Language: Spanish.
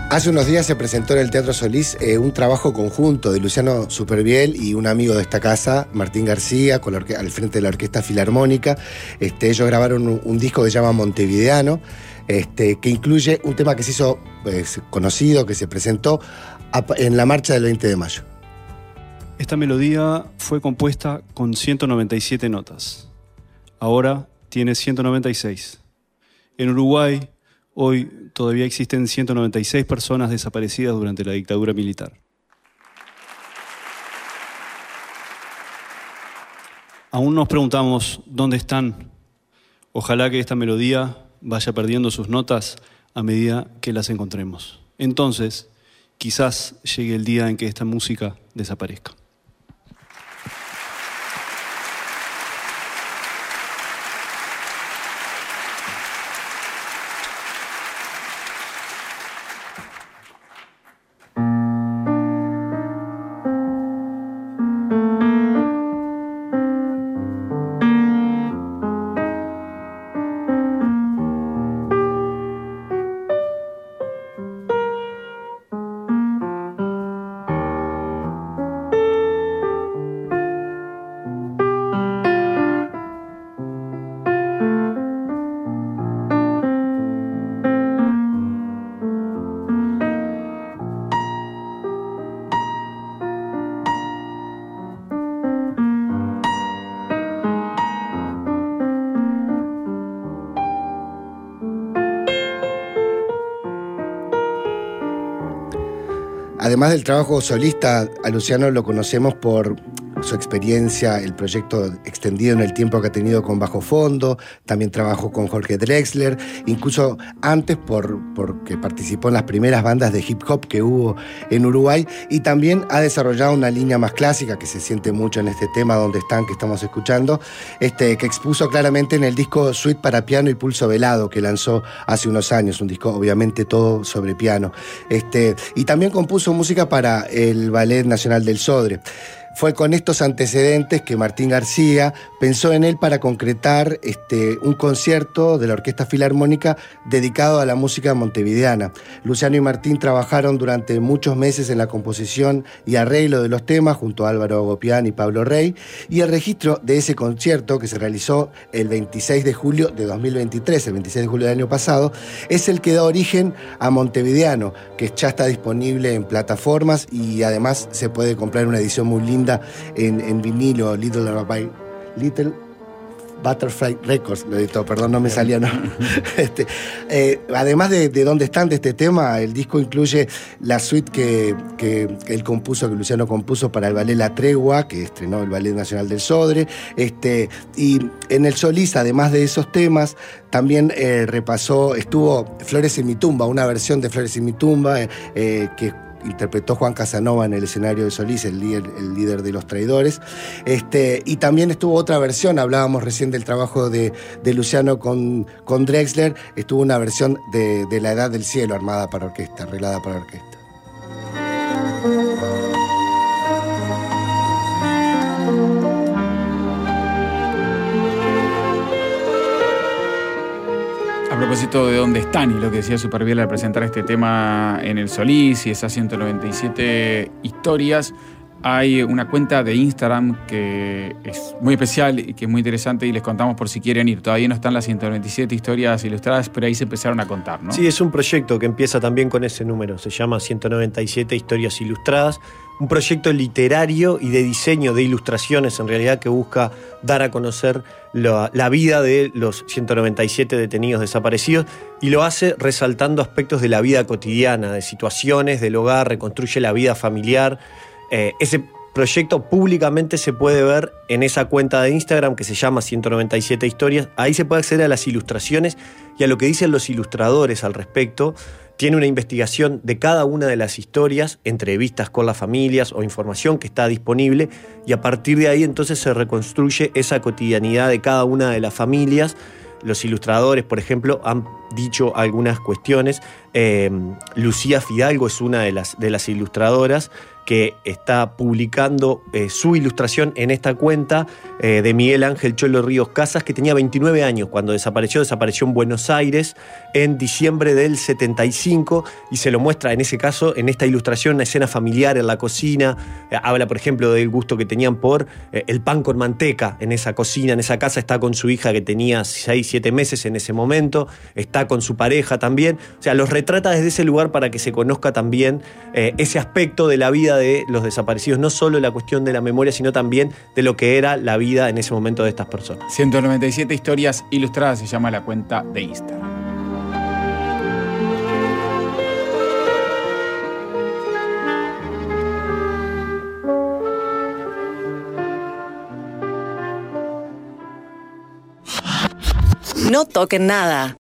Hace unos días se presentó en el Teatro Solís un trabajo conjunto de Luciano Supervielle y un amigo de esta casa, Martín García, al frente de la Orquesta Filarmónica. Ellos grabaron un disco que se llama Montevideano, que incluye un tema que se hizo conocido, que se presentó en la marcha del 20 de mayo. Esta melodía fue compuesta con 197 notas. Ahora tiene 196. En Uruguay, hoy todavía existen 196 personas desaparecidas durante la dictadura militar. Aún nos preguntamos dónde están. Ojalá que esta melodía vaya perdiendo sus notas a medida que las encontremos. Entonces, quizás llegue el día en que esta música desaparezca. Además del trabajo solista, a Luciano lo conocemos por su experiencia, el proyecto extendido en el tiempo que ha tenido con Bajo Fondo. También trabajó con Jorge Drexler, incluso antes porque participó en las primeras bandas de hip hop que hubo en Uruguay, y también ha desarrollado una línea más clásica que se siente mucho en este tema Donde están, que estamos escuchando, que expuso claramente en el disco Suite para piano y pulso velado, que lanzó hace unos años, un disco obviamente todo sobre piano. Y también compuso música para el Ballet Nacional del Sodre. Fue con estos antecedentes que Martín García pensó en él para concretar un concierto de la Orquesta Filarmónica dedicado a la música montevideana. Luciano y Martín trabajaron durante muchos meses en la composición y arreglo de los temas junto a Álvaro Gopián y Pablo Rey, y el registro de ese concierto, que se realizó el 26 de julio de 2023, el 26 de julio del año pasado, es el que da origen a Montevideano, que ya está disponible en plataformas y además se puede comprar una edición muy linda en vinilo, Little Butterfly Records, lo editó, perdón, no me salía, no. Además de dónde están de este tema, el disco incluye la suite que él compuso, que Luciano compuso para el ballet La Tregua, que estrenó el Ballet Nacional del Sodre. Y en el Solís, además de esos temas, también estuvo Flores en mi tumba, una versión de Flores en mi tumba, que interpretó Juan Casanova en el escenario de Solís, el líder de Los Traidores. Y también estuvo otra versión, hablábamos recién del trabajo de Luciano con Drexler, estuvo una versión de La Edad del Cielo, arreglada para orquesta. A propósito de dónde están y lo que decía Supervielle al presentar este tema en el Solís y esas 197 historias, hay una cuenta de Instagram que es muy especial y que es muy interesante, y les contamos por si quieren ir. Todavía no están las 197 historias ilustradas, pero ahí se empezaron a contar, ¿no? Sí, es un proyecto que empieza también con ese número, se llama 197 historias ilustradas, un proyecto literario y de diseño de ilustraciones, en realidad, que busca dar a conocer la vida de los 197 detenidos desaparecidos, y lo hace resaltando aspectos de la vida cotidiana, de situaciones del hogar, reconstruye la vida familiar. Ese proyecto públicamente se puede ver en esa cuenta de Instagram que se llama 197 historias. Ahí se puede acceder a las ilustraciones y a lo que dicen los ilustradores al respecto. Tiene una investigación de cada una de las historias, entrevistas con las familias o información que está disponible, y a partir de ahí entonces se reconstruye esa cotidianidad de cada una de las familias. Los ilustradores, por ejemplo, han dicho algunas cuestiones. Lucía Fidalgo es una de las ilustradoras que está publicando su ilustración en esta cuenta de Miguel Ángel Cholo Ríos Casas, que tenía 29 años cuando desapareció en Buenos Aires en diciembre del 75, y se lo muestra en ese caso, en esta ilustración, una escena familiar en la cocina. Habla, por ejemplo, del gusto que tenían por el pan con manteca en esa cocina, en esa casa. Está con su hija que tenía 6-7 meses en ese momento, está con su pareja también. O sea, los retrata desde ese lugar para que se conozca también ese aspecto de la vida de los desaparecidos, no solo la cuestión de la memoria, sino también de lo que era la vida en ese momento de estas personas. 197 historias ilustradas se llama la cuenta de Instagram. No toquen nada.